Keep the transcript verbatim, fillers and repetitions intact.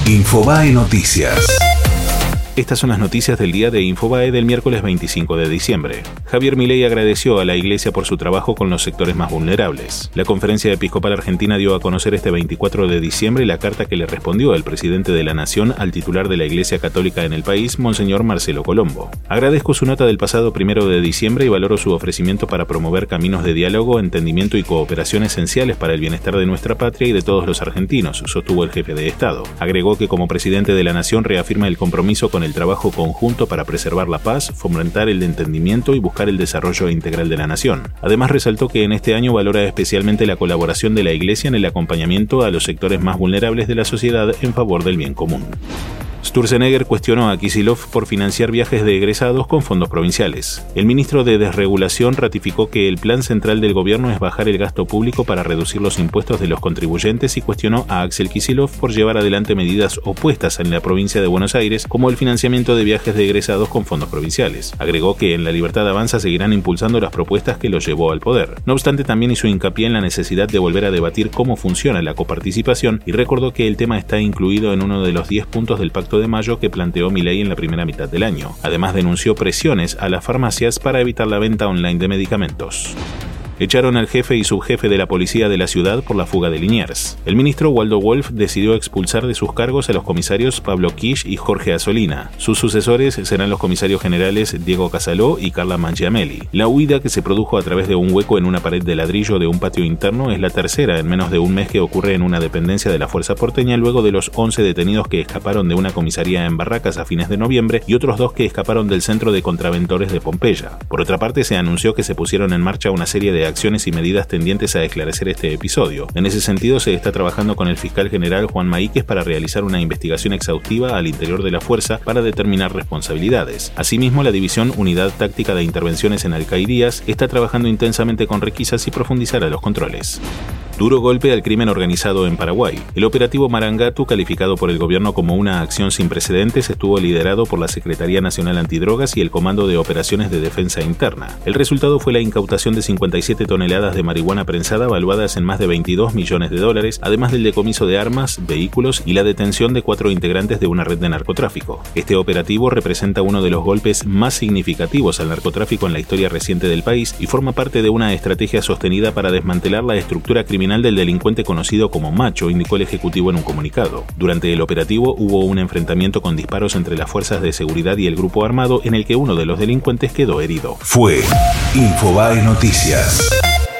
Infobae Noticias. Estas son las noticias del día de Infobae del miércoles veinticinco de diciembre. Javier Milei agradeció a la Iglesia por su trabajo con los sectores más vulnerables. La Conferencia Episcopal Argentina dio a conocer este veinticuatro de diciembre la carta que le respondió el presidente de la Nación al titular de la Iglesia Católica en el país, Monseñor Marcelo Colombo. Agradezco su nota del pasado primero de diciembre y valoro su ofrecimiento para promover caminos de diálogo, entendimiento y cooperación esenciales para el bienestar de nuestra patria y de todos los argentinos, sostuvo el jefe de Estado. Agregó que como presidente de la Nación reafirma el compromiso con el trabajo conjunto para preservar la paz, fomentar el entendimiento y buscar el desarrollo integral de la nación. Además, resaltó que en este año valora especialmente la colaboración de la Iglesia en el acompañamiento a los sectores más vulnerables de la sociedad en favor del bien común. Sturzenegger cuestionó a Kicillof por financiar viajes de egresados con fondos provinciales. El ministro de Desregulación ratificó que el plan central del gobierno es bajar el gasto público para reducir los impuestos de los contribuyentes y cuestionó a Axel Kicillof por llevar adelante medidas opuestas en la provincia de Buenos Aires, como el financiamiento de viajes de egresados con fondos provinciales. Agregó que en La Libertad Avanza seguirán impulsando las propuestas que los llevó al poder. No obstante, también hizo hincapié en la necesidad de volver a debatir cómo funciona la coparticipación y recordó que el tema está incluido en uno de los diez puntos del Pacto de Mayo que planteó Milei en la primera mitad del año. Además, denunció presiones a las farmacias para evitar la venta online de medicamentos. Echaron al jefe y subjefe de la policía de la ciudad por la fuga de Liniers. El ministro Waldo Wolf decidió expulsar de sus cargos a los comisarios Pablo Kish y Jorge Asolina. Sus sucesores serán los comisarios generales Diego Casaló y Carla Mangiamelli. La huida, que se produjo a través de un hueco en una pared de ladrillo de un patio interno, es la tercera en menos de un mes que ocurre en una dependencia de la Fuerza Porteña, luego de los once detenidos que escaparon de una comisaría en Barracas a fines de noviembre y otros dos que escaparon del centro de contraventores de Pompeya. Por otra parte, se anunció que se pusieron en marcha una serie de acciones y medidas tendientes a esclarecer este episodio. En ese sentido, se está trabajando con el fiscal general Juan Maíquez para realizar una investigación exhaustiva al interior de la fuerza para determinar responsabilidades. Asimismo, la División Unidad Táctica de Intervenciones en Alcairías está trabajando intensamente con requisas y profundizará los controles. Duro golpe al crimen organizado en Paraguay. El operativo Marangatu, calificado por el gobierno como una acción sin precedentes, estuvo liderado por la Secretaría Nacional Antidrogas y el Comando de Operaciones de Defensa Interna. El resultado fue la incautación de cincuenta y siete toneladas de marihuana prensada valuadas en más de veintidós millones de dólares, además del decomiso de armas, vehículos y la detención de cuatro integrantes de una red de narcotráfico. Este operativo representa uno de los golpes más significativos al narcotráfico en la historia reciente del país y forma parte de una estrategia sostenida para desmantelar la estructura criminal del delincuente conocido como Macho, indicó el Ejecutivo en un comunicado. Durante el operativo hubo un enfrentamiento con disparos entre las fuerzas de seguridad y el grupo armado en el que uno de los delincuentes quedó herido. Fue Infobae Noticias.